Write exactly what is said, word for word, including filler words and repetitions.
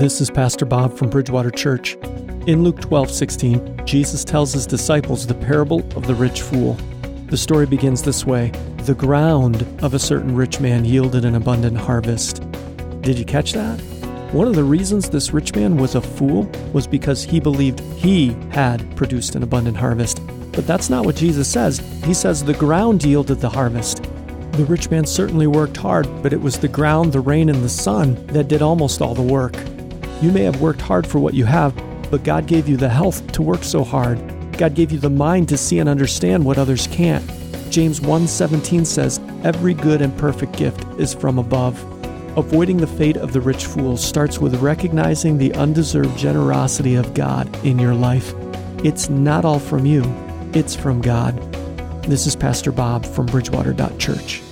This is Pastor Bob from Bridgewater Church. In Luke twelve sixteen, Jesus tells his disciples the parable of the rich fool. The story begins this way: the ground of a certain rich man yielded an abundant harvest. Did you catch that? One of the reasons this rich man was a fool was because he believed he had produced an abundant harvest. But that's not what Jesus says. He says the ground yielded the harvest. The rich man certainly worked hard, but it was the ground, the rain, and the sun that did almost all the work. You may have worked hard for what you have, but God gave you the health to work so hard. God gave you the mind to see and understand what others can't. James one seventeen says, "Every good and perfect gift is from above." Avoiding the fate of the rich fool starts with recognizing the undeserved generosity of God in your life. It's not all from you, it's from God. This is Pastor Bob from Bridgewater Church.